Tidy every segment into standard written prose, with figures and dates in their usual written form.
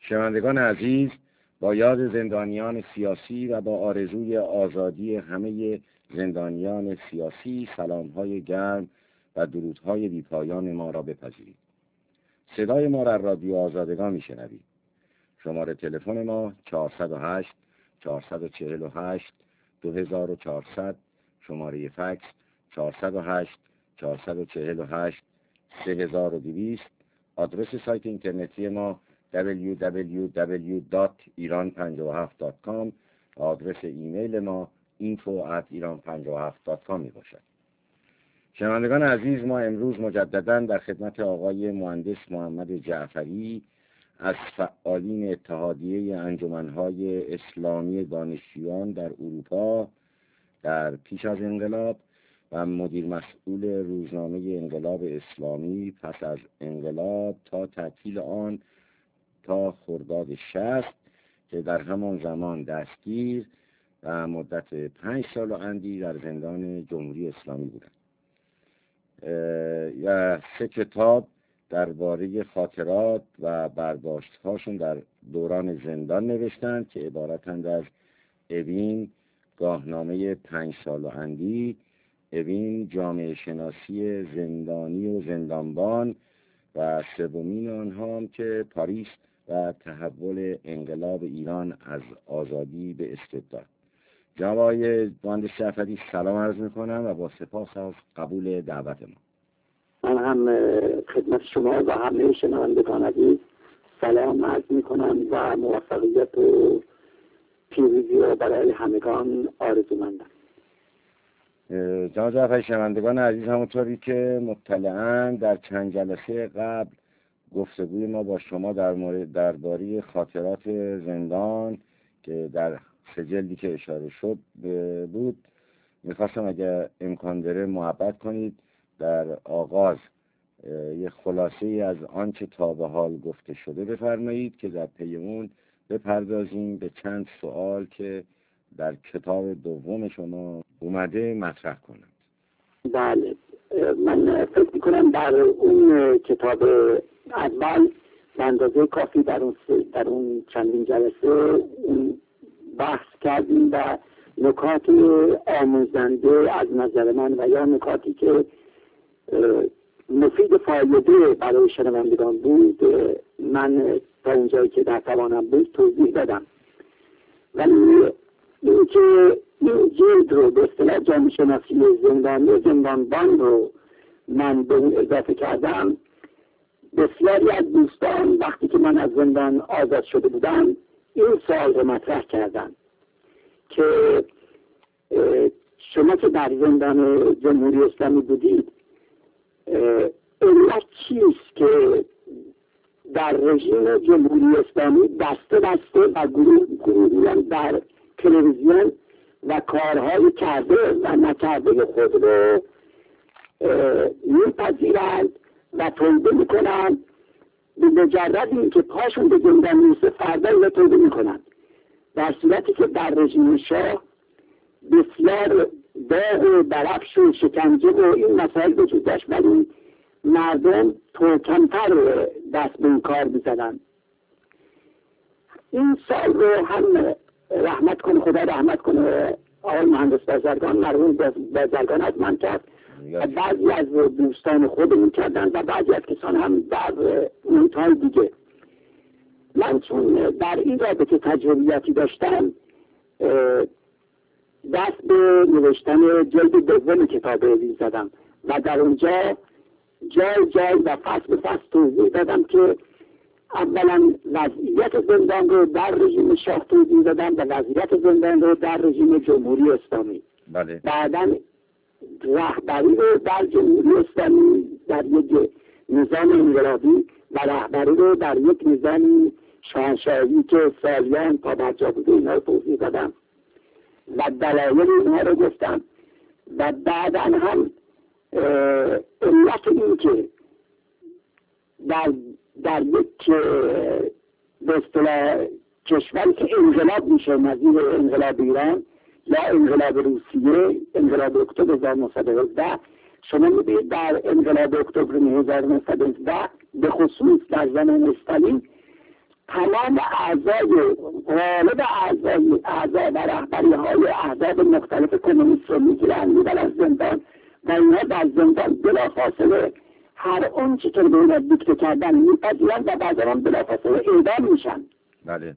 شنوندگان عزیز، با یاد زندانیان سیاسی و با آرزوی آزادی همه زندانیان سیاسی سلام‌های گرم و درودهای بی‌پایان ما را بپذیرید. صدای ما را رادیو آزادگان می‌شنوید. شماره تلفن ما 408 448 2400، شماره فکس 408 448 3200، آدرس سایت اینترنتی ما www.iran57.com، آدرس ایمیل ما info@iran57.com می باشد. شنوندگان عزیز، ما امروز مجددا در خدمت آقای مهندس محمد جعفری از فعالین اتحادیه انجمنهای اسلامی دانشجویان در اروپا در پیش از انقلاب و مدیر مسئول روزنامه انقلاب اسلامی پس از انقلاب تا تعطیل آن تا خرداد 60 که در همان زمان دستگیر و مدت 5 سال و اندی در زندان جمهوری اسلامی بودند. 3 کتاب درباره خاطرات و برداشت‌هاشون در دوران زندان نوشتند که عبارتند از اوین گاهنامه 5 سال و اندی، اوین جامعه شناسی زندانی و زندانبان و سومین آنها هم که پاریس و تحول انقلاب ایران از آزادی به استبداد. جناب آقای مهندس جعفری، سلام عرض میکنم و با سپاس از قبول دعوت ما. من هم خدمت شما و همه شنوندگان عزیز سلام عرض میکنم و موفقیت و پیروزی را برای همگان آرزومندم. جناب جعفری، شنوندگان عزیز همونطوری که مطلعاً در چند جلسه قبل گفتگوی ما با شما درباره خاطرات زندان که در 3 جلدی که اشاره شد بود، میخواستم اگر امکان داره محبت کنید در آغاز یه خلاصه ای از آنچه تا به حال گفته شده بفرمایید که در پی اون بپردازیم به چند سوال که در کتاب دوم شما اومده مطرح کنند. بله، من فکر میکنم در اون کتاب اول به اندازه کافی در اون چندین جلسه اون بحث کردیم و نکات آموزنده از نظر من و یا نکاتی که مفید فایده برای شنوندگان بود من تا اونجایی که در توانم بود توضیح دادم. ولی این که این جلد رو به اصطلاح جامعه شناسی زندانی و زندانبان رو من به اون اضافه کردم، بسیاری از دوستان وقتی که من از زندان آزاد شده بودم این سوال رو مطرح کردن که شما که در زندان جمهوری اسلامی بودید علت چیست که در رژیم جمهوری اسلامی دسته و گروه در تلویزیون و کارهای کرده و نکرده خود رو میپذیرند و توبه میکنند، به مجرد این که پاشون به زندان میرسه فردا اینو توبه میکنند، در صورتی که در رژیم شاه بسیار داغ و برفش و شکنجه و این مسائل وجود داشت ولی مردم کمتر دست به این کار میزدن. این سال رو هم خدا رحمت کنه آقای مهندس بازرگان، مرحوم بازرگان از من کرد و بعضی از دوستان خودمون کردن و بعضی از کسان هم در محیط‌های دیگه. من چون در این رابطه تجربیاتی داشتم دست به نوشتن جلد دوم کتاب اوین زدم و در اونجا جای و فصل به فصل توضیح دادم که اولا وضعیت زندان رو در رژیم شاه توضیح دادم و وضعیت زندان رو در رژیم جمهوری اسلامی. بله. بعدا رهبری رو در جمهوری اسلامی در یک نظام انقلابی و رهبری رو در یک نظام شاهنشاهی که سالیان تا برجا بوده اینا رو توضیح دادم و دلایل اینها رو گفتم و بعدا هم علت این که در یک به اصطلاح کشوری که انقلاب میشه نظیر انقلاب ایران یا انقلاب روسیه، انقلاب اکتبر 1917، شما میبینید در انقلاب اکتبر 1917 به خصوص در زمان استالین تمام اعضای غالب اعضا و رهبری های احزاب مختلف کمونیست رو میبرن از زندان و اینها در زندان بلافاصله هر اون چی که دولت دیکته کردن میپذیرن و بعدا هم بلافاصله اعدام میشن. بله.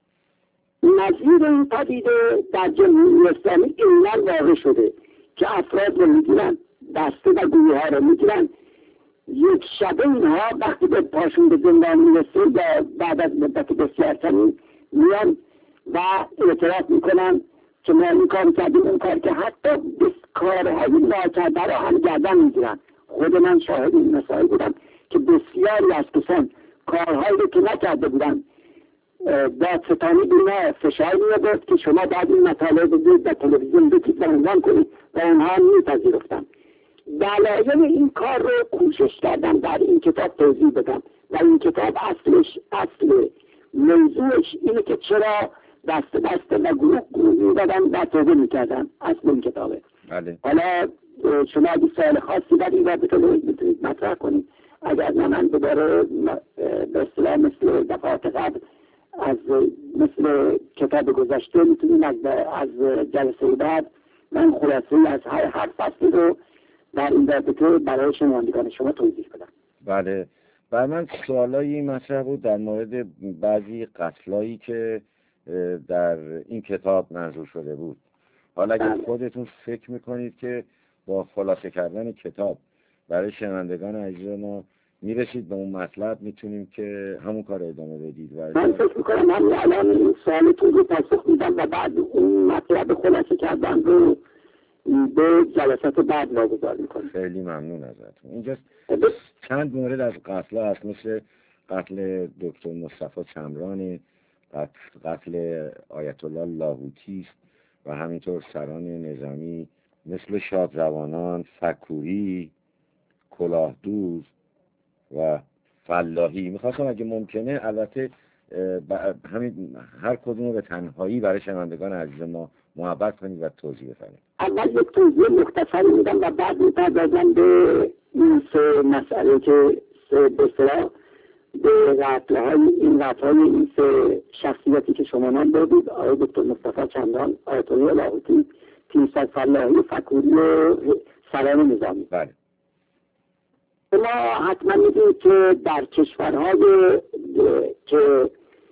نظیر این پدیده در جمهوری اسلامی اینقدر واقع شده که افراد رو میگیرن، دسته و گروه ها رو میگیرن، یک شبه اینها وقتی به پاشون به زندان میرسه یا بعد از مدت بسیار کمی میان و اعتراف میکنن که ما این کار کردیم اون کار، که حتی کارهای ناکرده رو هم گردن میگیرن. خود من شاهد این مسائل بودم که بسیاری از کسان کارهایی رو که نکرده بودن دادستانی بینا فشار می‌آورد که شما باید این مطالب رو در تلویزیون بگید و عنوان کنید و اونها میپذیرفتن. دلایل این کار رو کوشش کردم در این کتاب توضیح بدم و این کتاب اصل موضوعش اینه که چرا دست و گروه می‌دادن و توبه می‌کردن. اصل این کتابه. بله. حالا شما اگه سوال خاصی در این رابطه میتونید مطرح کنید، اگر نه من دوباره به اصطلاح مثل دفعات قبل از مثل کتاب گذشته میتونیم از جلسه بعد من خلاصه از هر فصل رو در این رابطه برای شنوندگان شما توضیح بدم. بله. برای من سوالایی مطرح بود در مورد بعضی قتلایی که در این کتاب منظور شده بود. حالا اگر خودتون فکر میکنید که با خلاصه کردن کتاب برای شنوندگان عزیز ما میرسید به اون مطلب، میتونیم که همون کار ادامه بدید. من فکر میکنم همین الان این سوالتون رو پاسخ میدم و بعد اون مطلب خلاصه کردن رو به جلسات بعد واگذار میکنم. خیلی ممنون ازتون. اینجا چند مورد از قتل هست، مثل قتل دکتر مصطفی چمران، قتل آیت الله لاهوتی و همینطور سران نظامی مثل شادروانان، فکوهی، کلاهدوز و فلاحی. میخواستم اگه ممکنه البته همین هر کدوم رو به تنهایی برای شنوندگان عزیز ما محبت کنید و توضیح بفرمایید. اول یک توضیح مختصری میدم و بعد میپردازم به این سه مسئله که به اصطلاح به قتل‌های این سه شخصیتی که شما نام بردید، آقای دکتر مصطفی چمران، آیت الله لاهوتی، پیرصد فلاحی، فکوهی و سران نظامی. بله. ما حتما میدونید که در کشورهای که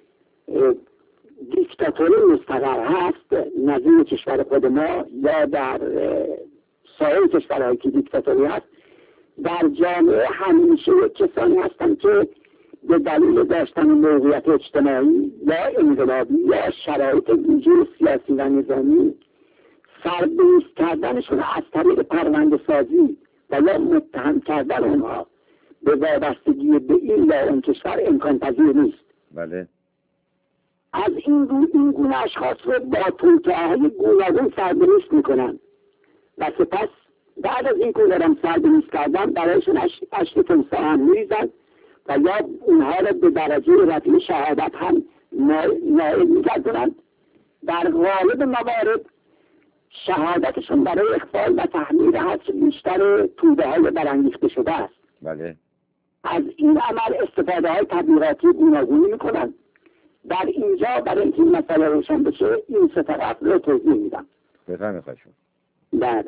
دیکتاتوری مستقر هست نظیر کشور خود ما یا در سایر کشورهایی که دیکتاتوری هست، در جامعه همیشه کسانی هستند که به دلیل داشتن موقعیت اجتماعی یا انقلابی یا شرایط ویژه سیاسی و نظامی سربیست کردنشون از طریق پرونده سازی و یا متهم کردن اونها به وابستگی به این یا اون کشور امکان پذیر نیست. بله. از این گونه اشخاص رو با توطئه‌های گوناگون سربیست میکنن و سپس بعد از این که اونها سربیست کردن برایشون اشک تمساح هم میریزن و یا اونها رو به درجه رتبه شهادت هم نائل میگردونن. در غالب موارد شهادتشون برای اخفال و تحمیل حذف بیشتر توده های برانگیخته شده است. بله. از این عمل استفاده های تبلیغاتی گوناگونی میکنن. در اینجا برای اینکه این مسئله روشن بشه این سه طرف رو توضیح میدم. بفرمایید خواهش بله.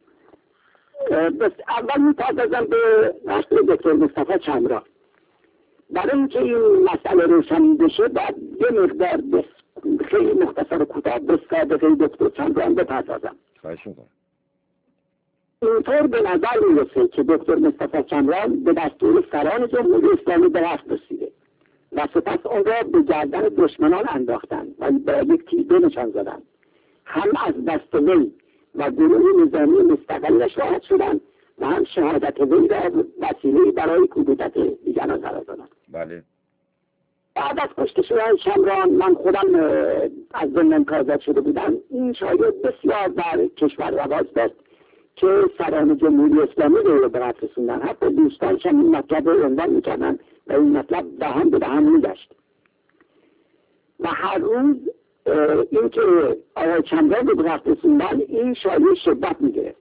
اول میپردازم به قتل دکتر مصطفی چمران. برای اینکه این مسئله روشن بشه باید یه مقدار خیلی مختصر و کوتاه به سابقه دکتر چمران بپردازم. خواهش میکنم. اینطور به نظر میرسه که دکتر مصطفی چمران به دستور سران جمهوری اسلامی به دست رسیده و سپس اون را به گردن دشمنان انداختن و با یک تیغ نشان زدن. هم از دست وی و گروه نظامی مستقلش راحت شدن و هم شهادت وی را وسیله‌ای برای کودتای دیگران قرار دادن. بله. بعد از کشته شدن چمران من خودم از زندان آزاد شده بودم. این شایعه بسیار در کشور رواج داشت که سران جمهوری اسلامی رو به دست رسوندن. حتی دوستانش هم این مطلب رو عنوان میکردن و این مطلب دهان به دهان میگشت و هر روز این که آقای چمران رو به دست رسوندن این شایعه شدت میگرفت.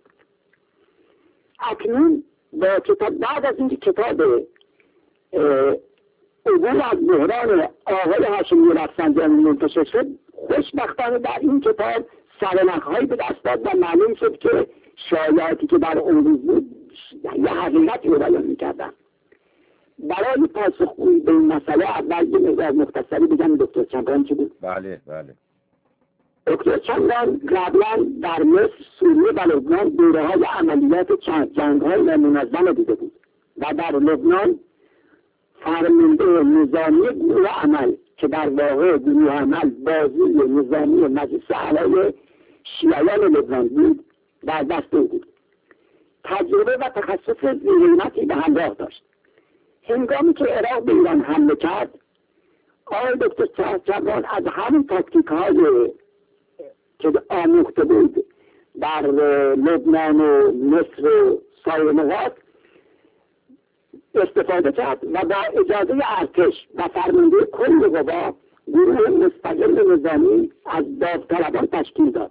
اکنون با کتاب بعد از اینکه کتاب عبور از بحران آقای هاشمی رفسنجانی منتشر شد، خوشبختانه در این کتاب سرنخ‌هایی به دست داد و معلوم شد که شایعاتی که در اون روز بود یه حقیقتی رو بیان می‌کردن. برای پاسخگویی به این مسئله اول یه مقدار مختصری بگم دکتر چمران چی بود؟ بله. دکتر چمران قبلا در مصر، سوریه و لبنان دوره‌های عملیات جنگ‌های منظم دیده بود و در لبنان فرمانده نظامی گروه عمل که در واقع گروه عمل بازی نظامی مجلس اعلای شیعیان لبنان بود در دست او بود. تجربه و تخصص ذی‌قیمتی به همراه داشت. هنگامی که عراق به ایران حمله کرد، آقای دکتر چمران از همین تاکتیک‌های که آموخته بود در لبنان و مصر و سایر نقاط استفاده کرد و با اجازه ارتش و فرمانده کل قوا گروه مستقل نظامی از داوطلبان تشکیل داد.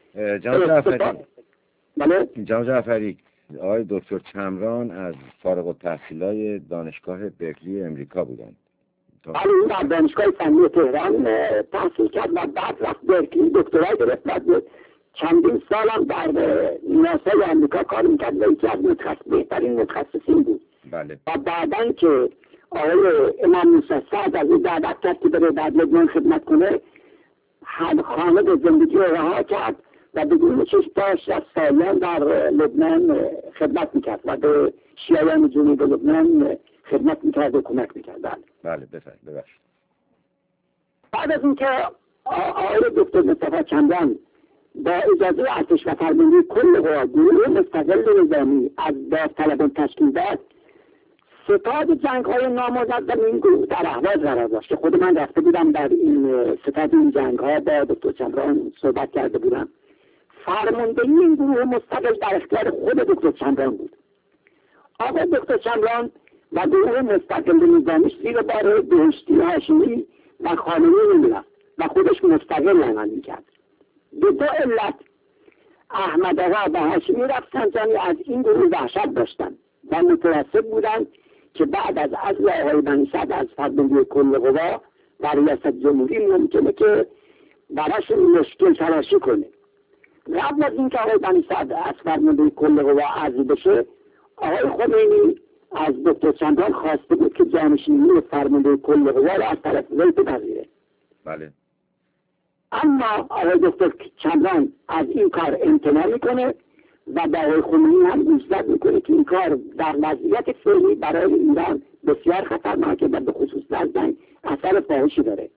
جناب جعفری، آقای دکتر چمران از فارغ التحصیلای دانشگاه برکلی امریکا بودند. این در دانشگاه فنی تهران تحصیل کرد و بعد رفت برکلی دکترای گرفت و چندین سال هم در ناسای امریکا کار میکرد و یکی از بهترین متخصصین بود. بله. و بعدن که آقای امام موسی سعد از این دعوت کرد که بره در لبنان خدمت کنه، خانه به زندگی رو رها کرد و بدون چشم داشت از سالیان در لبنان خدمت میکرد و به شیعیان جنوب لبنان خدمت میکرد و کمک میکرد. بله ببخشید. بعد از اینکه آقای دکتر مصطفی چمران با اجازه ارتش و فرمانده کل قوا گروه مستقل نظامی از داوطلبان تشکیل داد، ستاد جنگ‌های نامنظم این گروه در اهواز قرار داشت که خود من رفته بودم در این ستاد این جنگ‌ها با دکتر چمران صحبت کرده بودم. فرماندهی این گروه مستقل در اختیار خود دکتر چمران بود. آقای دکتر چمران و گروه مستقل نظامیش زیر بار بهشتی هاشمی و خانمی می‌رفت و خودش مستقل عمل می‌کرد. به دو علت احمد آقا و هاشمی رفسنجانی از این گروه وحشت داشتند و مترصد بودند که بعد از عزل آقای بنی صدر از فرمانده کل قوا و ریاست جمهوری ممکنه که براشون مشکل تراشی کنه. قبل از اینکه آقای بنی صدر از فرمانده کل قوا عزل بشه، آقای خمینی از دکتر چمران خواسته بود که جانشینی فرمانده کل قوا را از طرف وی بپذیره. بله. اما آقای دکتر چمران از این کار امتناع میکنه و با آقای خمینی هم گوشزد میکنه که این کار در وضعیت فعلی برای ایران بسیار خطرناکه و به خصوص در جنگ اثر فاحشی داره.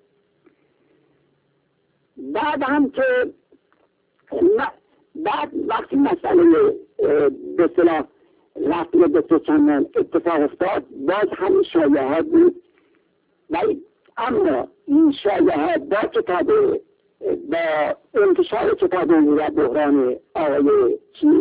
بعد هم که بعد وقتی مسئله به اصطلاح رفت دکتر چمران اتفاق افتاد، باز همین شایعات بود اما این شایعات با انتشار کتاب امور بحران آقای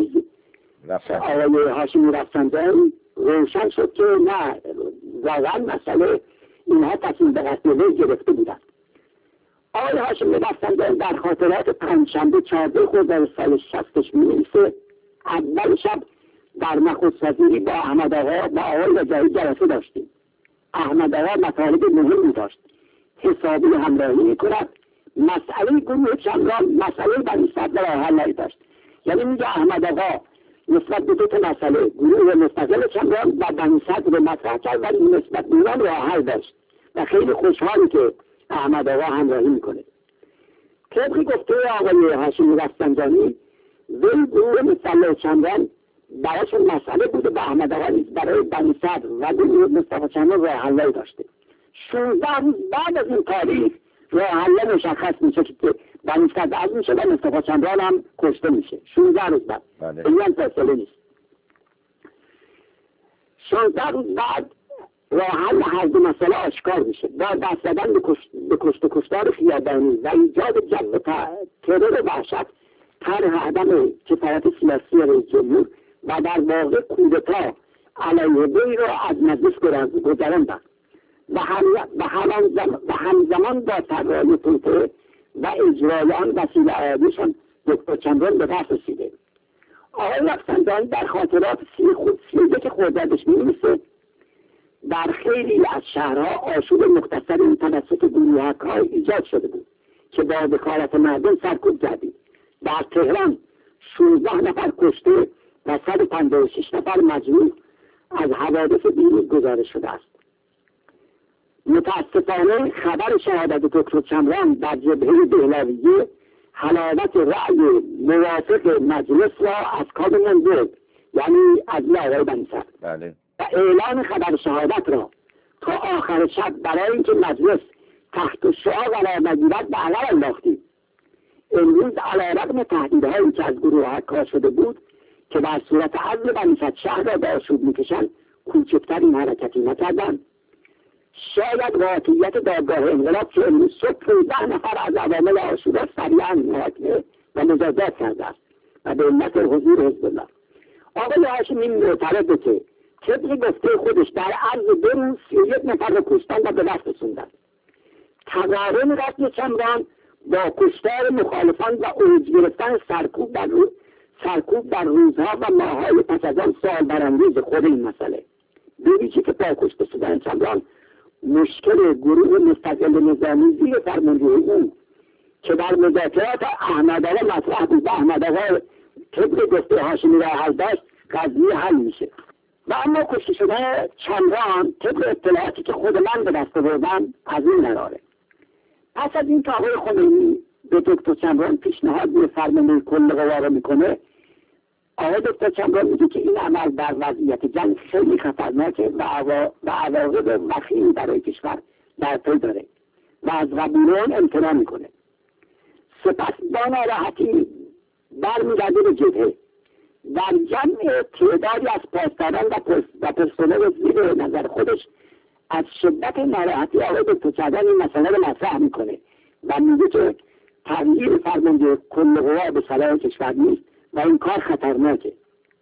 هاشمی رفسنجانی روشن شد که نه، واقعا مسئله اینها تصمیم به قتل وی گرفته بودند. آقای هاشمی رفسنجانی در خاطرات پنجشنبه 14 خرداد سال 60 می‌نویسه اول شب در نخست وزیری با احمد آقا و آقای رجایی جلسه داشتیم. احمد آقا مطالب مهمی داشت، حسابی همراهی می‌کند. مسئله گروه چمران مسئله بنی صدر را حل داشت. یعنی میگه احمد آقا نسبت به دو تا مسئله گروه مستقل چمران و بنی صدر رو مطرح کرد ولی نسبت به اونها را حل داشت و خیلی خوشحالی که احمد آقا همراهی میکنه. طبق گفته آقای هاشمی رفسنجانی وی گروه مستقل چمران برایشون مسئله بوده و احمد آقا نیز برای بنی صدر و گروه مستقل چمران را حل داشته. 16 روز بعد از این تاریخ راه حل مشخص میشه که بنی صدر عزل میشه و مصطفی چمران هم کشته میشه. 16 روز بعد. این هم فاصله نیست. 16 روز بعد راه حل هر دو مسئله آشکار میشه. با دست زدن به کشت و کشتار خیابانی و ایجاد جو ترور و وحشت، طرح عدم کفایت سیاسی رئیس جمهور و در واقع کودتا علیه وی را از مجلس گذراندند و همزمان با طراحی توطئه و اجرای آن وسیله عادیشان دکتر چمران به دست رسیده. آقای رفسنجانی در خاطرات 31 خردادش می‌نویسه در خیلی از شهرها آشوب مختصری توسط گروهک‌های ایجاد شده بود که با دخالت مردم سرکوب کردید. در تهران 16 نفر کشته و 156 نفر مجروح از حوادث دیروز گزارش شده است. متاسفانه خبر شهادت دکتر چمران در جبهه دهلاویه حلاوت رأی موافق مجلس را از کامل برد، یعنی از آقای بنی‌صدر. بله. و اعلان خبر شهادت را تا آخر شب برای اینکه مجلس تحت شعا قرار نگیرد به عقب انداختیم. امروز علیرغم تهدیدهایی که از گروه کار شده بود که در صورت عزل بنی‌صدر شهر را به آشوب میکشند کوچکترین حرکتی نکردند. شاید واقعیت دادگاه انقلاب که امروز صبح 15 نفر از عوامل آشوب سریعا محاکمه و مجازات کرده است و به علت حضور حزب الله. آقای هاشمی معترضه که طبق گفته خودش در عرض 2 روز 31 نفر را کشتن و به دست رسوندند. تقارن قتل چمران با کشتار مخالفان و اوج گرفتن سرکوب در روزها و ماه‌های پس از آن سوال برانگیز خود این مسئله. ببینید که با کشته شدن چمران مشکل گروه مستقل نظامی زیر فرماندهی او که در مذاکرات احمدآقا مطرح بود و احمدآقا طبق گفته هاشمی را حل داشت قضیه حل میشه. و اما کشته شدن چمران طبق اطلاعاتی که خود من به دست آوردم از این قراره. پس از این که آقای خمینی به دکتر چمران پیشنهاد به فرمانده کل قوا را میکنه، آقای دکتر چمران میگه که این عمل در وضعیت جنگ خیلی خطرناکه و عواقب وخیمی برای کشور در پی داره و از قبول آن امتناع میکنه. سپس با ناراحتی برمیگرده به جبهه. در جمع تعدادی از پاسداران و پرسنل زیر نظر خودش از شدت ناراحتی آقای دکتر چمران این مسئله رو مطرح میکنه و میگه که تغییر فرمانده کل قوا به صلاح کشور نیست و این کار خطرناکه.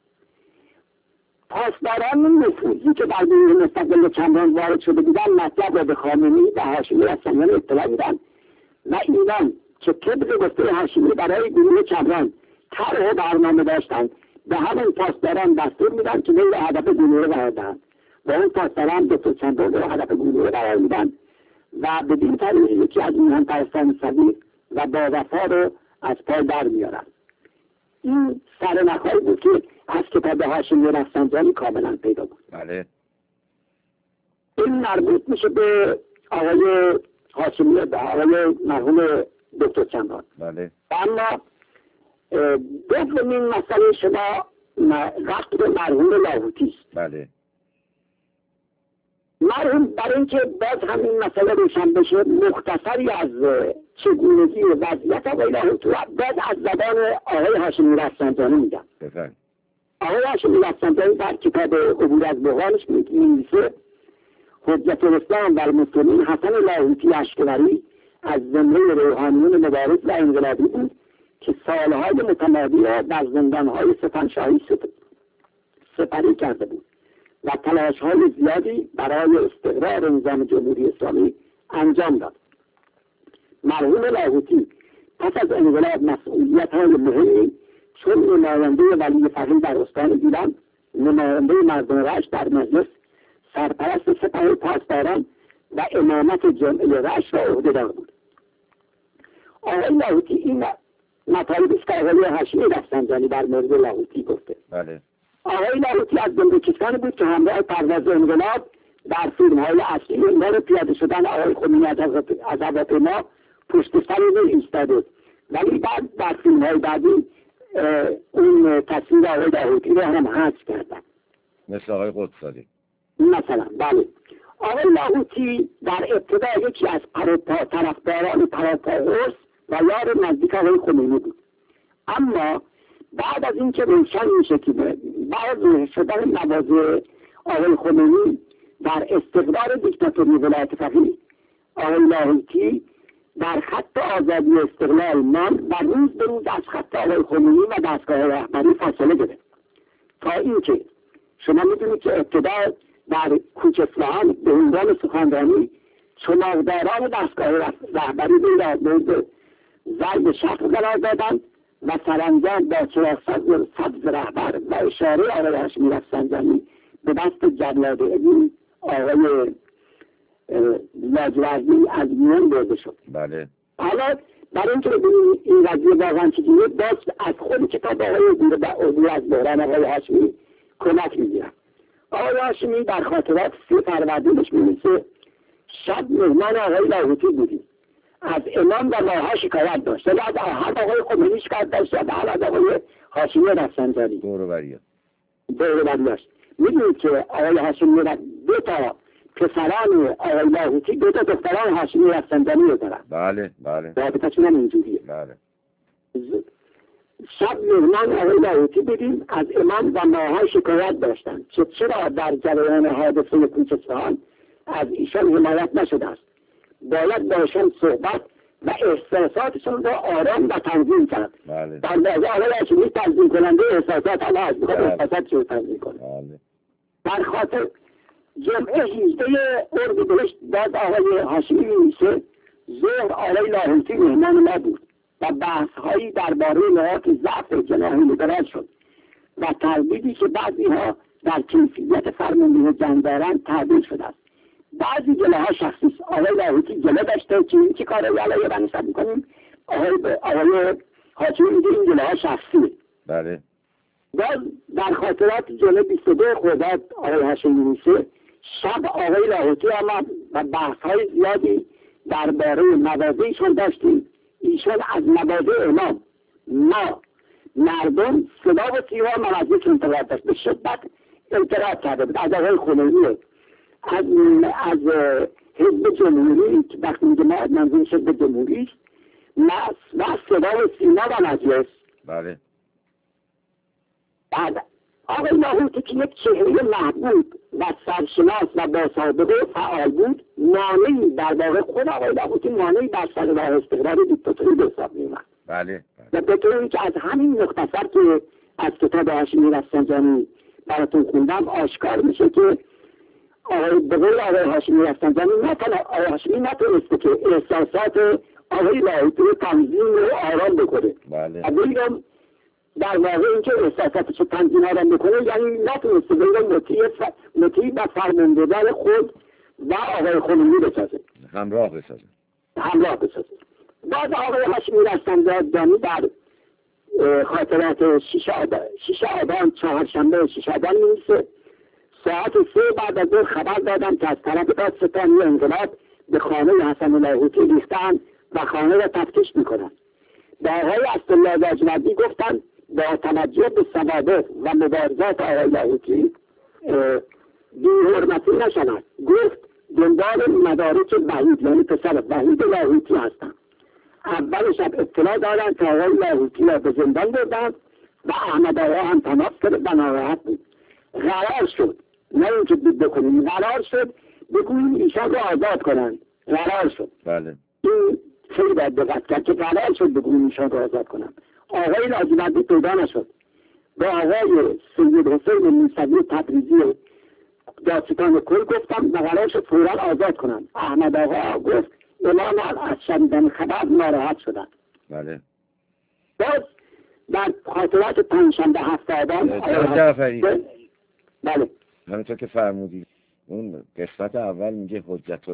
پاسداران نفوذی که در گروه مستقل چمران وارد شده بودن مطلب را به خامنه‌ای و هاشمی رفسنجانی اطلاع میدن و اینان که طبق گفته هاشمی برای گروه چمران طرح برنامه داشتند به همین پاسداران دستور میدن که غیر هدف گروه قرار دهند و اون پاسداران دکتر چمران را هدف گروه قرار میدن و بدین طریق یکی از میهن پرستان صغیر و با وفا رو از پای در میارن. این سرنخهایی بود که از کتاب هاشمی رفسنجانی کاملا پیدا بود. بله. این مربوط میشه به آقای هاشمی، به آقای مرحوم دکتر چمران. بله. اما دومین مسئله شما قتل مرحوم لاهوتی است. بله. مرحوم برای اینکه باز همین مسئله روشن بشه مختصری از چگونگی وضعیت آقای لاهوتی باز از زبان آقای هاشمی رفسنجانی میگم. بفرمایید. آقای هاشمی رفسنجانی در کتاب عبور از بحرانش می‌نویسه حجت الاسلام و المسلمین حسن لاهوتی اشکوری از زمره روحانیون مبارز و انقلابی بود که سالهای متمادی را در زندانهای ستمشاهی سپری کرده بود و تلاش‌های زیادی برای استقرار نظام جمهوری اسلامی انجام داد. مرحوم لاهوتی پس از انقلاب مسئولیت‌های مهمی چون نماینده ولی فقیه در استان گیلان، نماینده مردم رشت در مجلس، سرپرست سپاه پاسداران و امامت جمعه رشت را عهده‌دار بود. آقای لاهوتی این مطالبی است که آقای هاشمی رفسنجانی در مورد لاهوتی گفته. بله. آقای لاهوتی از جمله کسانی بود که همراه پرواز انقلاب در فیلم‌های اصلی انگار پیاده شدن آقای خمینی از هواپیما پشت سر او ایستاده، ولی بعد در فیلم‌های بعدی اون تصویر آقای لاهوتی رو هم حذف کردن، مثل آقای قدس‌زاده مثلا. بله. آقای لاهوتی در ابتدا یکی از طرفداران پراپاگورس و یار نزدیک آقای خمینی بود، اما بعد از اینکه روشن میشه که بعد شدن مواضع آقای خمینی در استقرار دیکتاتوری ولایت فقیه، آقای لاهوتی در خط آزادی استقلال ماند و روز به روز از خط آقای خمینی و دستگاه رهبری فاصله گرفت تا اینکه شما میدونید که ابتدا در کوچ اصفهان به عنوان سخنرانی چماقداران دستگاه رهبری را مورد ضرب شخص قرار دادند و سرانجام با چراغ سبز رهبر و اشاره آقای هاشمی رفسنجانی به دست جلاد ابن آقای لاجوردی از میان برده شد. بله. حالا برای اینکه ببینید این قضیه واقعا چجوریه، باز از خود کتاب آقای عبور از بحران آقای هاشمی کمک میگیرم. آقای هاشمی در خاطرات 3 فروردینش می‌نویسه شب مهمان آقای لاهوتی بودیم، از امام و ماها شکایت داشت، از آقای خمینی شکایت داشت، از آقای هاشمی رفسنجانی دوروبری داشت. میدونید که آقای هاشمی 2 تا پسران آقای لاهوتی 2 تا دختران هاشمی رفسنجانی رو دارن. بله بله. رابطه‌شون هم اینجوریه. بله. شب مهمان آقای لاهوتی بودیم، از امام و ماها شکایت داشتند که چرا در جریان حادثه کوچ اصفهان از ایشان حمایت نشده است. باید با ایشان صحبت و احساساتشون را آرام و تنظیم کرد. بله. در واقع آقای هاشمی تنظیم کننده احساسات هم هست، میخواد احساساتش رو تنظیم کنه. بله. در خاطر جمعه 18 اردیبهشت باز آقای هاشمی می‌نویسه ظهر آقای لاهوتی مهمان ما بود و بحث‌هایی درباره نقاط ضعف جناح لیبرال شد و تردیدی که بعضی‌ها در کیفیت فرمانده جنگ دارند تعبیر شده است. بعضی جلوها شخصی است. آقای لاهوتی جلو داشته که این چه کاری علیه من حساب می‌کنیم، آقای هاشمی میگه این جلوها شخصیه. بله. باز در خاطرات جلو 22 خرداد آقای هاشمی می‌نویسه شب آقای لاهوتی آمد و بحث‌های زیادی درباره مواضعشون داشتیم. ایشان از مواضع امام ما مردم صدا و سیما مواضعشون انتقاد داشت، به شدت انتقاد کرده بود از آقای خمینی، از حزب جمهوری که وقتی میگه ما منظور حزب جمهوری و صدا و سیما و مجلس. بله. بعد آقای لاهوتی که یک چهره محبوب و سرشناس و با سابقه فعال بود، مانعی در واقع خود آقای لاهوتی مانعی بر سر راه استقرار دیکتاتوری به حساب می‌آمد. بله. و به طوری که از همین مختصر که از کتاب هاشمی رفسنجانی براتون خوندم آشکار میشه که به قول آقای هاشمی رفسنجانی آقای هاشمی نتونسته که احساسات آقای لاهوتی رو تنظیم و آرام بکنه. بله. و بگم در واقع اینکه احساساتش رو تنظیم آرام بکنه یعنی نتونسته بگم مطیع و فرمانده‌دار خود و آقای خمینی بسازه، همراه بسازه. بعد آقای هاشمی رفسنجانی در خاطرات 6 آبان چهارشنبه 6 آبان می‌نویسه ساعت 3 بعد از ظهر خبر دادم که از طرف دادستانی انقلاب به خانه حسن لاهوتی ریختند و خانه را تفتیش می‌کنند. به آقای عبدالله لاجوردی گفتند با توجه به سوابق و مبارزات آقای لاهوتی بی‌حرمتی نشود. گفت دنبال مدارک وحید یعنی پسر وحید لاهوتی هستند. اول شب اطلاع دادند که آقای لاهوتی را به زندان بردند و احمد آقا هم تماس گرفت و ناراحت بود. قرار شد نه اینکه بکنیم، قرار شد بگوییم ایشان رو آزاد کنند. قرار شد. بله. این خیلی باید دقت کرد که قرار شد بگوییم ایشان رو آزاد کنند. آقای لاجوردی پیدا نشد. به آقای سید حسین موسوی تبریزی دادستان کل گفتم و قرار شد فوراً آزاد کنند. احمد آقا گفت امام از شنیدن خبر ناراحت شدند. بله. باز در خاطرات پنجشنبه 7 آبان جعفری. بله. همینطور که فرمودید اون قسمت اول میگه حجت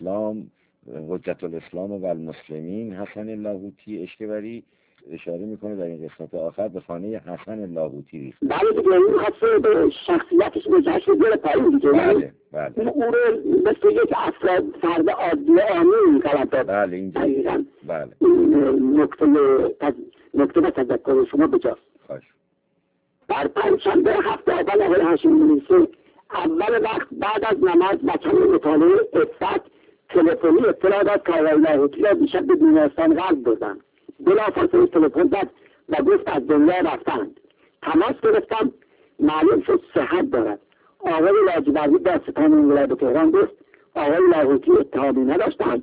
الاسلام و المسلمین حسن لاهوتی اشکبری اشاره میکنه در این قسمت آخر به خانه حسن لاهوتی ریخت. بله دیگه این خاصه به شخصیتش نجاش بیاره پایین دیگه. بله بله. او رو مثل یک فرد عادی آمین قرار داد. بله اینجا. بله. این نکته به تذکر شما بجاست. خواهش. در پنجشنبه 7 آبان آقای هاشمی می‌نویسه اول وقت بعد از نماز و کمی مطالعه عفت تلفنی اطلاع داد که آقای لاهوتی را دیشب به بیمارستان قلب بردند. بلافاصله تلفن زد و گفت از دنیا رفتند. تماس گرفتم معلوم شد صحت دارد. آقای لاجوردی دادستان انقلاب تهران گفت آقای لاهوتی اتهامی نداشتند.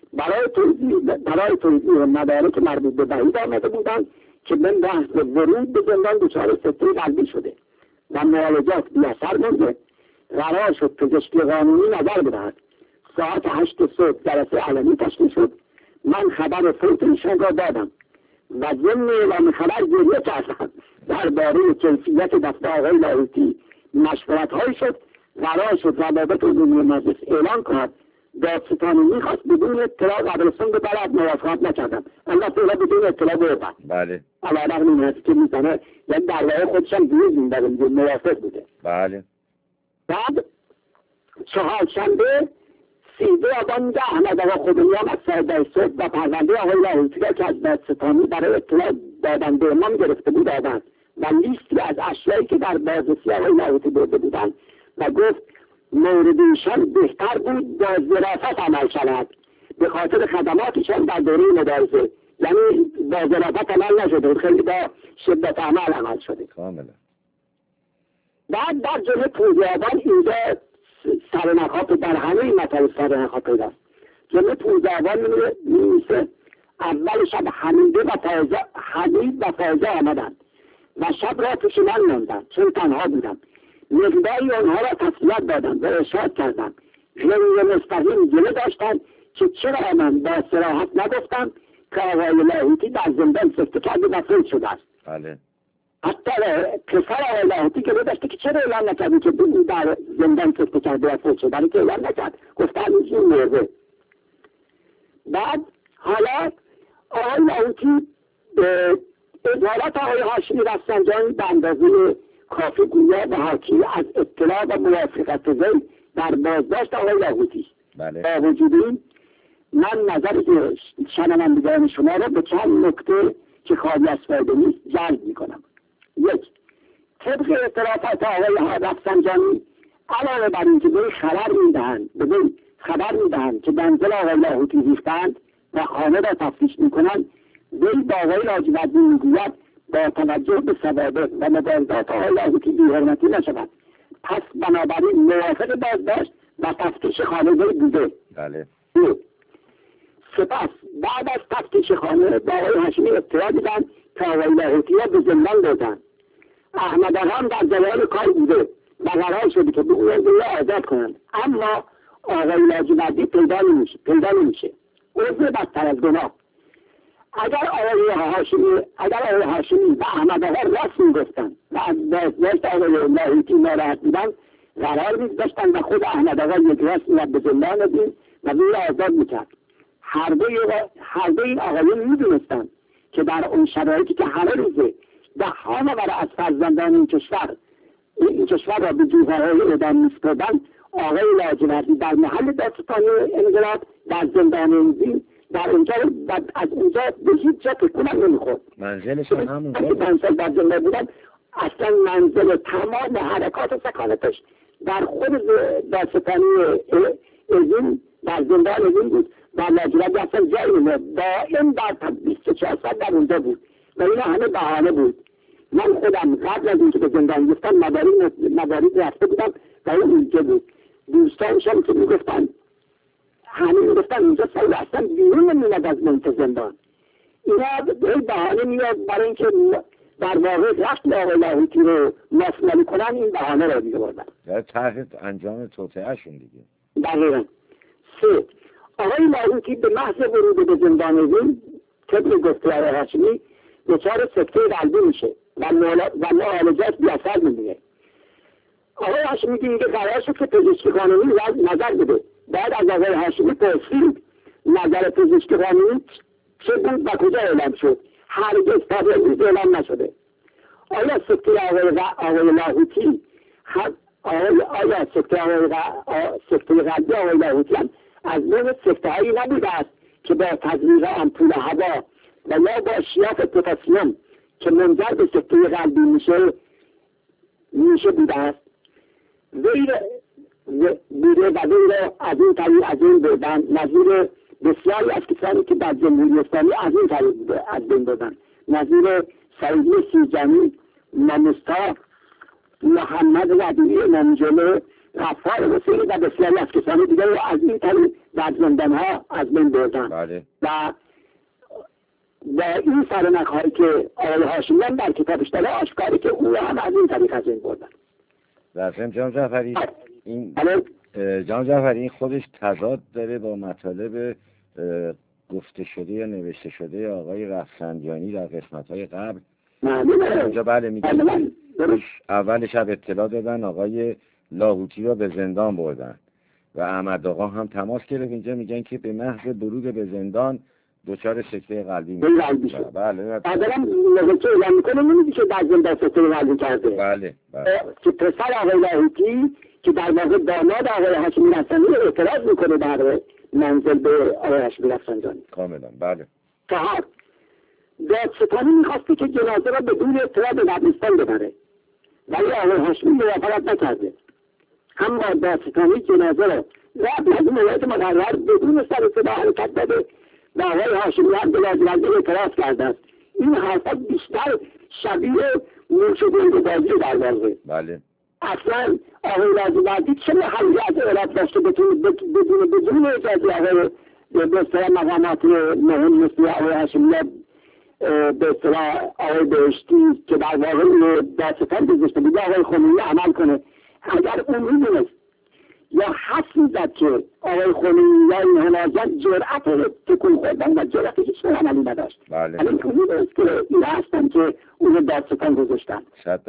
برای توضیح مدارک مربوط به وحید آمده بودند که من بحث ورود به زندان دچار سکته قلبی شده و معالجات بی‌اثر مانده. قرار شد پزشکی قانونی نظر بدهد. ساعت 8 صبح جلسه علنی تشکیل شد. من خبر فوت ایشان را دادم و ضمن اعلام خبر گریه کردم. درباره کیفیت دست آقای لاهوتی مشورت‌هایی شد قرار شد روابط عمومی مجلس اعلان کند، دادستانی میخواست بدون اطلاع قبرستان به بلد موافقت نکردم. البته اونا بدون اطلاع بردن. بله. علیرغم این هستی که میزنه، یعنی در واقع خودش هم دیر میده موافق بوده. بله. بعد چهارشنبه 13 آبان میده احمد آقا خودمیان از ساعت صبح و پرونده آقای لاهوتی که از دادستانی برای اطلاع دادن به امام گرفته بود آمد و لیستی از اشیایی که در بازرسی آقای لاهوتی برده بودن و گفت مورد ایشان بهتر بود با ظرافت عمل شود به خاطر خدماتشان در دوره مبارزه. یعنی با ظرافت عمل نشده، خیلی با شدت عمل شده کاملا. بعد در جمعه 15 آبان اینجا سرنخات در همه این مطالب سرنخات پیداست. جمعه 15 آبان می‌نویسه اول شب حمید و فائزه آمدند و شب را پیش من ماندند چون تنها بودم. مقداری آنها را تسلیت دادم و ارشاد کردم. غیر مستقیم گله داشتند که چرا من با صراحت نگفتم که آقای لاهوتی در زندان سفته کرده و فوت شده است. بله. حتی پسر آقای لاهوتی گله داشته که چرا اعلان نکردی که در زندان سفته کرده و فوت شده، برای که اعلان نکرد، گفتن این مرده. بعد حالا آقای لاهوتی به ادارت آقای هاشمی رفسنجانی به اندازه کافی گویا به حاکی از اطلاع و موافقت وی در بازداشت آقای لاهوتی. بله. با وجود این من نظر شنوندگان شما را به چند نکته که خالی از فایده نیست جلب میکنم. یک، طبق اطلاعات آقای رفسنجانی علاوه بر اینکه به خبر میدهند که منزل آقای لاهوتی ریختند و خانه را تفتیش میکنند، وی با آقای لاجوردی میگوید با توجه به سوابق و مبارزات آقای لاهوتی بی‌حرمتی نشود، پس بنابراین موافق بازداشت و تفتیش خانه وی بوده. بله. سپس بعد از تفتیش خانه با آقای هاشمی اطلاع دیدن که آقای لاهوتی را به زندان بردن. احمد آقا هم در جریان کار بوده و قرار شده که به او را آزاد کنند، اما آقای لاجوردی پیدا نمیشه. عضو بدتر از گناه. اگر آقای هاشمی و احمد آقا راست میگفتن و از بازداشت آقای لاهوتی ناراحت بودن، قرار می‌گذاشتن و خود احمد آقا یک راست میاد به زندان دید و وی را آزاد میکرد. هر دو این آقایون میدونستند که در اون شرایطی که همه روزه ده‌ها نفر از فرزندان این کشور را به جوهرهای اعدام می‌سپردند، آقای لاجوردی در محل دادستانی انقلاب در زندان انزین در اونجا از اونجا به هیچ جا تکونم نمیخورد. منزلش همونجا منزل در زندان بودن، اصلا منزل تمام حرکات سکانتش در خود دادستانی انزین در زندان انزین بود و لاجوردی اصلا جایی نمید دائم در 24 ساعت در اونجا بود و این همه بهانه بود. من خودم قبل از اینکه به زندان گفتم مدارید رفته بودم و اون اونجا بود. دوستانشم که میگفتن اینجا سال اصلا بیرون نمیاد از محیط زندان. اینا به بهانه میاد برای اینکه در واقع رفت آقای لاهوتی رو مسئولی کنن، این بهانه رو میگوردن در تحت انجام توطئه‌شون دیگه. دقیقا. 3. آقای لاهوتی به محض ورود به زندان انزین طبق گفته آقای هاشمی دچار سکته قلبی میشه و معالجات بی‌اثر میمونه. آقای هاشمی دیگه قرار شد که پزشکی قانونی نظر بده. بعد از آقای هاشمی پرسید نظر پزشکی قانونی چه بود و کجا اعلام شد؟ هرگز تا به امروز اعلام نشده. آیا سکته آقای لاهوتی آیا سکته قلبی آقای لاهوتی هم از نوع سکته هایی نبوده است که با تزریق آمپول هوا و یا با شیاف پتاسیم که منجر به سکته قلبی میشه بوده است؟ بوده و وی را از این طریق از این بردن، نظیر بسیاری از کسانی که در جمهوری اسلامی از این طریق بوده از بین بردن، نظیر سعیدی سیرجانی، مستاق، محمد ربیعی منجله، غفار حسینی و بسیاری از کسانی دیگر را از این طریق در زندانها از بین بردن. بله. و این سرنخ‌هایی که آقای هاشمیان در کتابش داره آشکاری که او هم از این طریق از بین بردن. در ضمن جناب جعفری این خودش تضاد داره با مطالب گفته شده یا نوشته شده آقای رفسنجانی در قسمت‌های قبل. اونجا بله میگن اول شب اطلاع دادن آقای لاهوتی را به زندان بردن و احمد آقا هم تماس گرفت. اینجا میگن که به محض برود به زندان دچار سکته قلبی میشه. بله بعدم نوشته اعلام میکنه نمیدی که در زندان سکته قلبی کرده. بله که پسر آقای لاهوتی که در واقع داماد آقای هاشمی رفسنجانی اعتراض میکنه در منزل به آقای هاشمی رفسنجانی. کاملا بله. 4 دادستانی میخواسته که جنازه را بدون اطلاع به قبرستان ببره ولی آقای هاشمی موافقت نکرده. اما دادستانی جنازه را قبل از موعد مقرر بدون سر صدا حرکت داده و آقای هاشمی هم به لاجوردی اعتراض کرده است. این حرفا بیشتر شبیه موش و گنگ بازی در واقع. بله. اصلا آقای لاجوردی چه محلی از اعلام داشته بدون اجازه آقای به اصطلاح مقامات مهم مثل آقای هاشمی به اصطلاح آقای بهشتی که در واقع دادستان گذاشته بود آقای خمینی عمل کنه. اگر اون میدونست یا حس میزد که آقای خمینی یا این هنازن جرأت تکون خوردن و جرأت هیچ عملی نداشت. بله. ولی اون میدونست که این هستن که اون دادستان گذاشتن.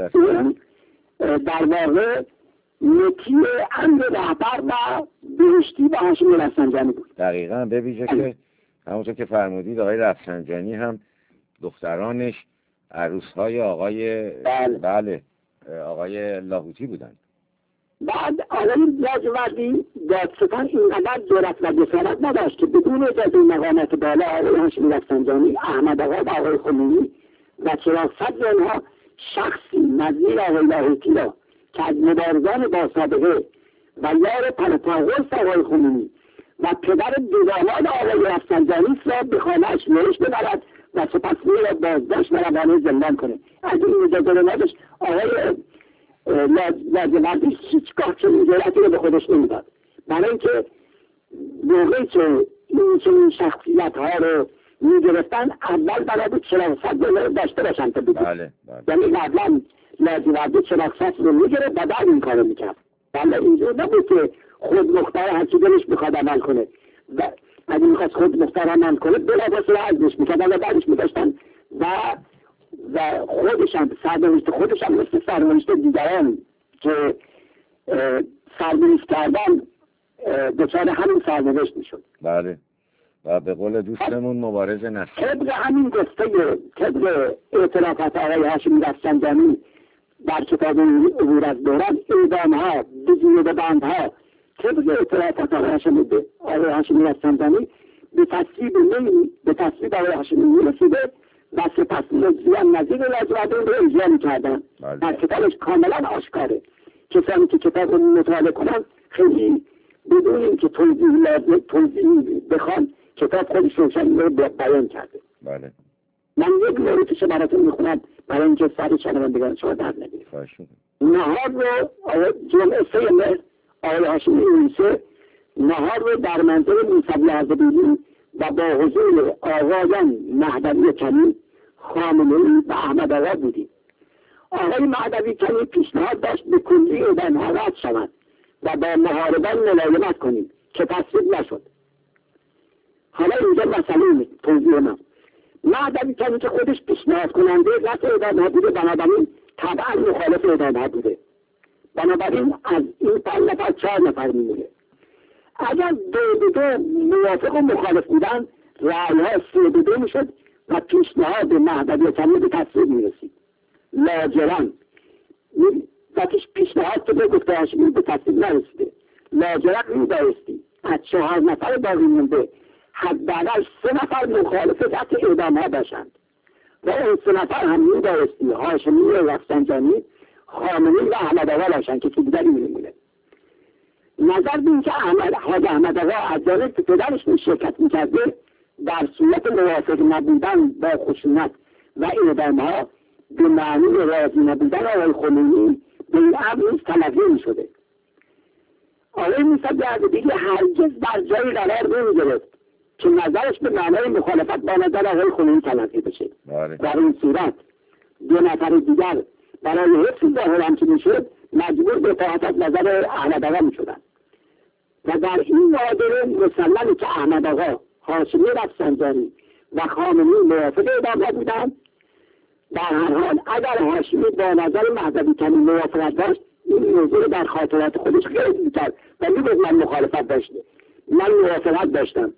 در واقع نتی امر رهبر و بهشتی و هاشمی رفسنجانی بود. دقیقاً به ویژه که همونطور که فرمودید آقای رفسنجانی هم دخترانش عروس‌های آقای بله آقای لاهوتی بودن. بعد آقای لاجوردی دادستان اینقدر جرأت و جسارت نداشت که بدون اجازه مقامات بالا آقای هاشمی رفسنجانی، احمد آقا و آقای خمینی و چراغ صدر آنها شخصی نظیر آقای لاهوتی را که از مبارزان با سابقه و یار پرپاگرس آقای خمینی و پدر دواماد آقای رفسنجانی را به خانه‌اش نوشت ببرد و سپس او را بازداشت و روانه زندان کنه. از این اجازه را نداشت. آقای لاجوردی هیچگاه چنین جرأتی رو به خودش نمیداد. برای اینکه موقعی که این شخصیت‌ها رو میگرفتن اول برای چراغ صدر رو داشته باشن تا بودید. بله. یعنی قبلا لاجوردی چراغ صدر رو میگرفت و بعد این کار رو میکرد. بله اینجور نبود که خود مختار هرچی دلش میخواد عمل کنه و اگه میخواست خود مختار عمل کنه بلافاصله عزلش میکردن و بعدش میداشتن و خودشم سرنوشت خودشم مثل سرنوشت دیگران که سرنوشت کردن دچار همین سرنوشت میشد. بله. و به قول دوستمون مبارز نسل طبق همین گفته طبق اعترافات آقای هاشمی رفسنجانی در کتاب عبور از دوران اعدام‌ها بدون بندها طبق اعترافات آقای هاشمی رفسنجانی به تصویب آقای هاشمی میرسیده و سپس زیان نظیر لاجوردی رو اجرا می‌کردن. در کتابش کاملا آشکاره. کسانی که کتاب رو مطالعه کنن خیلی بدون اینکه توضیح بخوان کتاب خودش روشن رو بیان کرده. بله. من یک موردش براتون میخونم برای اینکه سر شنوندگان شما در نگیرید. نهار رو جمعه 3 مهر آقای هاشمی عیسی نهار رو در منزل موسوی اردبیلی و با حضور آقایان مهدوی کنی، خامنه‌ای و احمد آقا بودیم. آقای مهدوی کنی پیشنهاد داشت به کلی اعدام‌ها رد شود و با محاربان ملایمت کنیم که تصویب نشد. حالا اینجا مسئله توضیح من. مهدوی کنی که خودش پیشنهاد کننده رد اعدام‌ها بوده، بنابراین طبعا مخالف اعدام‌ها بوده. بنابراین از این 5 نفر 4 نفر میمونه. اگر 2 موافق و مخالف بودن رأی‌ها 3-2 میشد و پیشنهاد مهدوی کنی به تصویب میرسید. لاجرم وقتیش پیشنهاد که به گفته هاشمی به تصویب نرسیده. لاجرم میبایستی از 4 نفر باقی مونده حداقل 3 نفر مخالف رد اعدام‌ها باشند و اون 3 نفر هم میبایستی هاشمی رفسنجانی، خامنه‌ای و احمد آقا باشند که دیگری میمونه. نظر به این که حاج احمد آقا از جانب پدرش شرکت میکرده در صورت موافق نبودن با خشونت و اعدام‌ها به معنی راضی نبودن آقای خمینی به این امر نیز تلقی می‌شده. آقای موسوی اردبیلی هرگز در جایی قرار نمی‌گرفت که نظرش به معنای مخالفت با نظر آقای خمینی تلقی بشه. در این صورت 2 نفر دیگر برای حفظ ظاهر که میشد مجبور به اطاعت از نظر احمد آقا میشدند و در این معادله مسلمه که احمد آقا، هاشمی رفسنجانی و خامنه‌ای موافق اعدام بودند. در هر حال اگر هاشمی با نظر مهدوی کنی موافقت داشت این موضوع در خاطرات خودش خیلی میکرد و میگفت من مخالفت داشتم، من موافقت داشتم.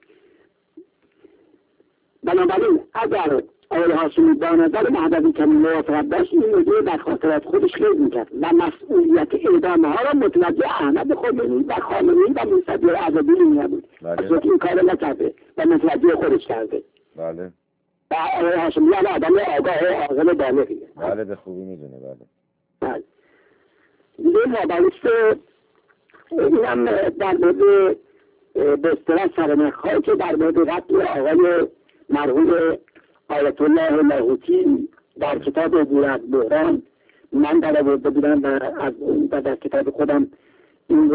بنابراین اگر آقای هاشمی با نظر مهدوی که موافقت داشت، این موضوع در خاطرات خودش خیلی میکرد و مسئولیت اعدام ها را متوجه احمد خمینی و خامنه‌ای و موسوی عزادی نمی‌بود. بله. این کار نکرده و متوجه خودش کرده. بله. و آقای هاشمی هم آدم آگاه و عاقل بالغیه. بله به خوبی میدونه. بله. بله. دیگه مباحث اینم در مورد به اصطلاح سرنخ‌هایی که در مورد قتل آقای مرحوم آیت الله لاهوتی در کتاب عبور از بحران من در آورده بودم و در کتاب خودم این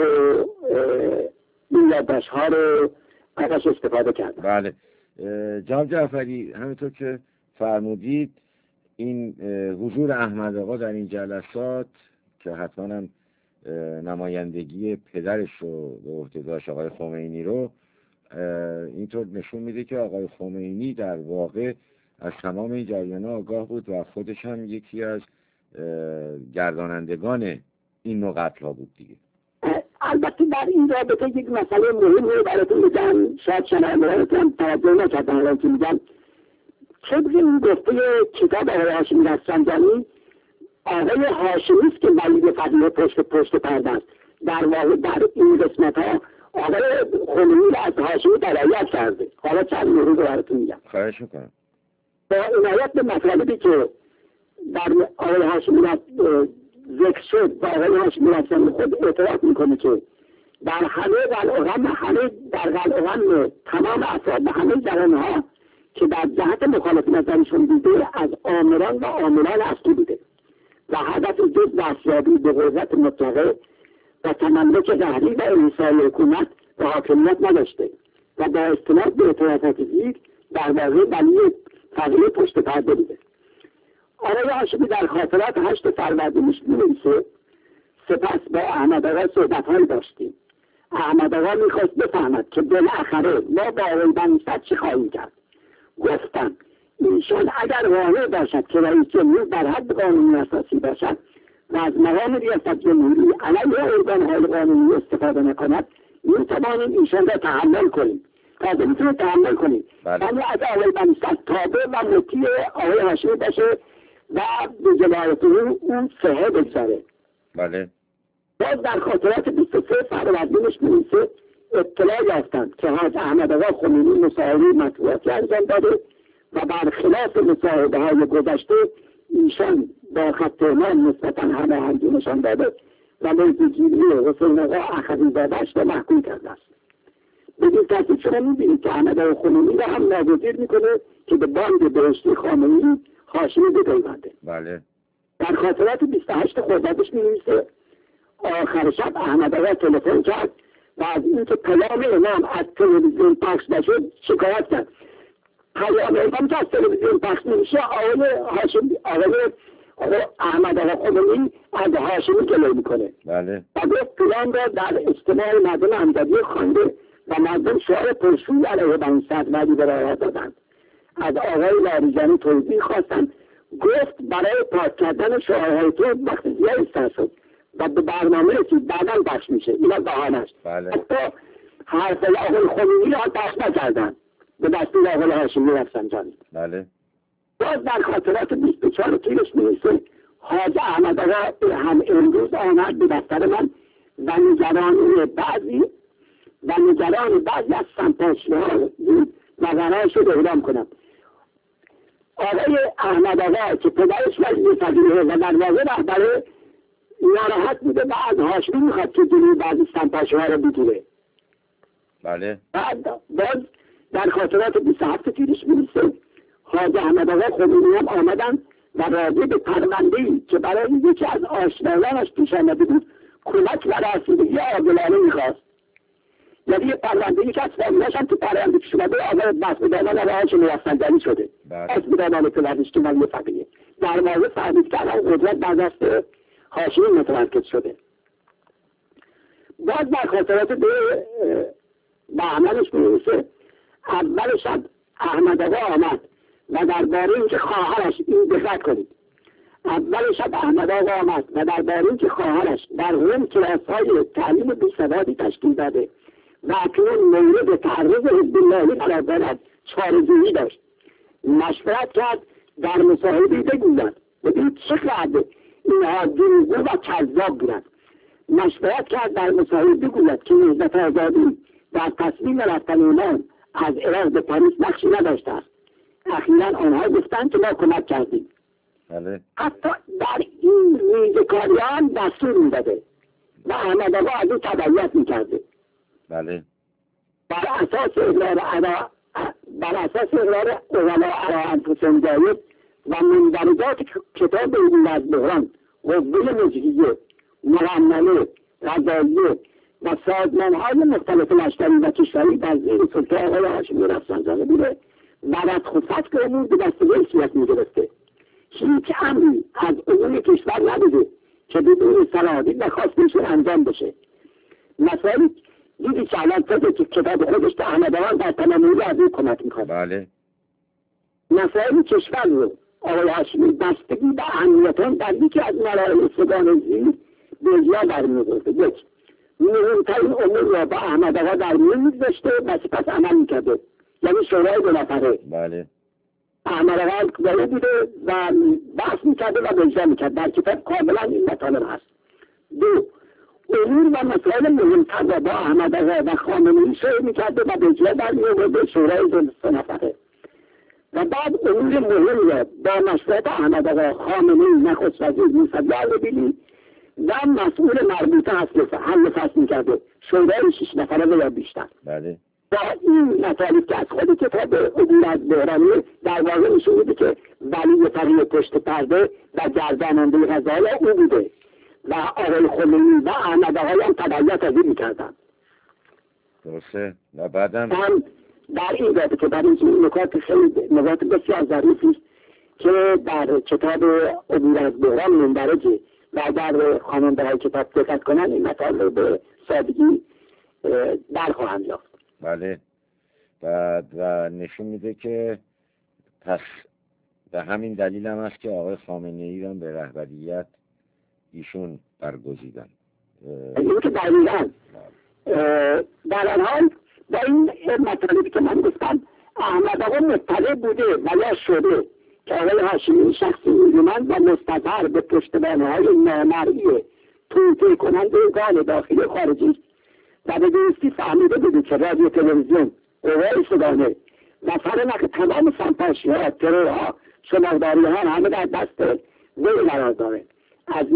یادداشت‌ها رو ازش استفاده کردم. بله. جناب جعفری همینطور که فرمودید این حضور احمد آقا در این جلسات که حتما هم نمایندگی پدرش رو به عهده داشت آقای خمینی رو، اینطور نشون میده که آقای خمینی در واقع از تمام این جریان‌ها آگاه بود و خودش هم یکی از گردانندگان این نوع قتل‌ها بود دیگه. البته در این رابطه یک مسئله مهمی براتون بگم، شاید شنوندگانتون توجه نکردن الان که میگم، طبق این گفته کتاب آقای هاشمی رفسنجانی، آقای هاشمی است که ولی فقیه پشت پرده است. در واقع در این قسمت‌ها آقای خمینی از هاشمی تبعیت کرده. حالا چند مورد رو براتون میگم. خواهش میکنم. با عنایت به مطلبی که در آقای هاشمی ذکر شد و آقای هاشمی رفسنجانی خود اعتراف میکنه که در همه قلعه‌غم تمام افراد و همه جریان‌ها که در جهت مخالف نظرشون بوده از آمران و عاملان اصلی بوده و هدف جز دستیابی به قدرت مطلقه و تملک قهری و انحصاری حکومت و حاکمیت نداشته و با استناد به اعترافات زیر در واقع ولی فقیه پشت پرده بوده. آقای هاشمی در خاطرات 8 فروردینش می‌نویسه: سپس با احمد آقا صحبت‌هایی داشتیم. احمد آقا می‌خواست بفهمد که بالاخره ما با آقای بنی‌صدر چه خواهیم کرد. گفتم ایشان اگر قانع باشد که رئیس جمهور در حد قانونی اساسی باشد و از مقام ریاست جمهوری علیه ارگان‌های قانونی استفاده نکند، می‌توانیم ایشان را تحمل کنیم. تازه می‌تونید تحمل کنید. یعنی از آقای بنی‌صدر تابع و مطیع آقای هاشمی باشه و به جلالتون اون سهه بگذاره. بله. باز در خاطرات 23 فروردینش می‌نویسه: اطلاع یافتم که حاج احمد آقا خمینی مصاحبه مطبوعاتی انجام داده و برخلاف مصاحبه‌های گذشته ایشان با خط اعلام نسبتاً هماهنگی نشان داده و موضوعگیری حسین آقا اخوی‌زاده‌اش را محکوم کرده است. بدین ترتیب شما می‌بینید که احمد آقا خمینی را هم ناگزیر می‌کنه که به باند بهشتی خامنه‌ای هاشمی بپیونده. بله. در خاطرات 28 خردادش می‌نویسه: آخر شب احمد آقا تلفن کرد و از اینکه پیام امام از تلویزیون پخش نشد شکایت کرد. پیام امام که از تلویزیون پخش نمیشه آقای هاشمی، آقای احمد آقا خمینی از هاشمی جلوی میکنه. بله. و گفت پیام را در اجتماع مردم امجدیه خوانده و مردم شعار پرشوری علیه بنی‌صدر و لیبرال‌ها دادند. از آقای لاریجانی توضیح خواستند. گفت برای پاک کردن شعارهای تو وقت زیادی سر شد و به برنامه که بعداً پخش میشه. اینا بهانه‌اش. بله. حتی حرفای آقای خمینی را پخش نکردن به دستور آقای هاشمی رفسنجانی. بله. باز در خاطرات 24 تیرش می‌نویسه: حاج احمد آقا هم امروز آمد به دفتر من و نگران بعضی از سمپاشی‌ها بود و قرار شد اعلام کنم. آقای احمد آقا که پدرش وزیر فقیه و در واقع رهبر ناراحت بوده و از هاشمی میخواد که جلوی بعضی سمپاشی‌ها رو بگیره. بله. بعد باز در خاطرات 27 تیرش می‌نویسه: حاج احمد آقا خمینی هم آمدن و راجع به پرونده‌ای که برای یکی از آشنایانش پیش آمده بود کمک و رسیدگی عادلانه می‌خواست. یعنی یه پرونده‌ای که از فامیلاش هم تو پرونده پیش اومده آقای مسعودآقا آقای هاشمی رفسنجانی شده. مسعودآقا پدرش ولی فقیه در واقع فهمید که الان قدرت در دست هاشمی متمرکز شده. باز در خاطرات بهمنش می‌نویسه: اول شب احمد آقا آمد و درباره اینکه خواهرش این دقت کنید اول شب احمد آقا آمد و درباره اینکه خواهرش در روم کلاس‌های تعلیم بی‌سوادی تشکیل داده و اکنون مورد تعرض حزب اللهی قرار دارد چاره‌جویی داشت. مشورت کرد در مصاحبه‌ای بگوید ببینید چقدر اینها دروغگو و کذاب بودند. مشورت کرد در مصاحبه بگوید که نهضت آزادی در تصمیم رفتن ایمان از عراق به پاریس نقشی نداشته است. اخیراً آنها گفتند که ما کمک کردیم. بله. حتی در این ریزکاریان دستور میداده و احمد آقا از این تبعیت میکرده. بله. بر اساس اقرار علما علی انفسهم جایز و مندرجات کتاب علم از بحران، قوه مجریه، مقننه، قضاییه و سازمان‌های مختلف لشکری و کشوری در زیر سلطه آقای هاشمی رفسنجانی بوده و رد که امور به دست وی صورت می‌گرفته. هیچ امری از امور کشور نبوده که بدون صلاحیت و خواستشون انجام بشه. مثلا دیدی که الان که کتاب خودش که احمد آقا در تمامی از این کمک می‌خواد. بله. مسائل کشور رو آقای هاشمی بستگی به اهمیتان در یکی از مراحل سگان زیر به اجرا در می‌آورده. یک، مهمترین امور را با احمد آقا در میان می‌گذاشته و سپس عمل می‌کرده، یعنی شورای دو نفره. بله. احمد آقا کدایی بوده و بحث می‌کرده و به اجرا می‌کرد. در کتاب کاملا این مطالب هست. دو، امور و مسائل مهمتر را با احمد آقا و خامنه‌ای شروع می‌کرده و به اجرا در می‌آورده شورای دو نفره. و بعد امور مهم را با مشورت احمد آقا، خامنه‌ای، نخست وزیر موسی اردبیلی و مسئول مربوطه حل فصل می‌کرده، شورای 6 نفره یا بیشتر. بله. با این مطالب که از خود کتاب عبور از بحرانی در واقع نشون میده که ولی فرید پشت پرده و گرداننده قضایا او بوده و آقای خمینی و احمد آقای هم تبعیت از این می‌کردن. درسته. و بعدم در این داده که برای این نکات خیلی نکات بسیار ظریفی است که در کتاب عبور از بحران مندرجه و در خواننده های کتاب دقت کنن این مطالب به سادگی در خواهند یافت. بله. بعد و نشون میده که پس به همین دلیل هم است که آقای خامنه‌ای را به رهبریت ایشون برگزیدن. این که دقیقاً در آن حال با این مطالبی که من گفتم احمد آقا مطلع بوده و یا شده که آقای هاشمی شخصی نیرومند و مستظهر به پشتوانه‌های نامرئی توطئه کننده گان داخلی و خارجی و به درستی فهمیده بوده که رادیو تلویزیون، قوای سگانه و فرنک تمام سنتاشی‌ها، ترورها، شناخداری‌ها همه در دست وی قرار داره. از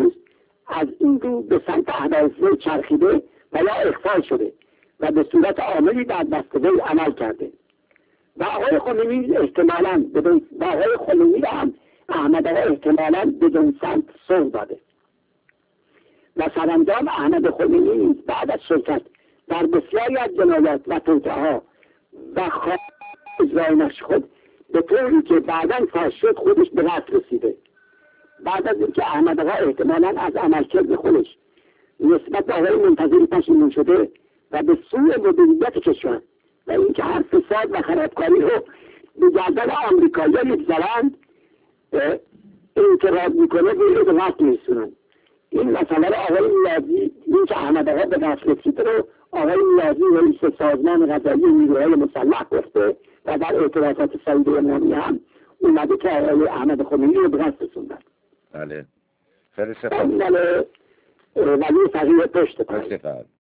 این رو به سمت اهداف وی چرخیده و یا اخفال شده و به صورت عاملی در دست وی عمل کرده و آقای خمینی احتمالاً و آقای خمینی را هم احمد آقا احتمالاً بدون سمت سر داده و سرانجام احمد خمینی بعد از شرکت در بسیاری از جنایات و توطئه‌ها و اجرای نقش خود به طوری که بعداً فاش شد خودش به قتل رسیده. بعد از اینکه احمد آقا احتمالاً از عملکرد خودش نسبت به آقای منتظری پشیمون شده و به سوی مدیریت کشور و اینکه هر فساد و خرابکاری رو به گردن آمریکایی‌ها می‌گذارند اعتراض میکنه به قتل می‌رسونند. این مسئله رو آقای نیازی، این که احمد آقا به قتل رسید رو آقای نیازی رئیس سازمان قضایی نیروهای مسلح گفته و در اعتراضات سعید امامی هم اومده که آقای احمد خمینی رو به قتل رسوندن. بله. خیلی سپاس. ولی فقیه پشت پرده.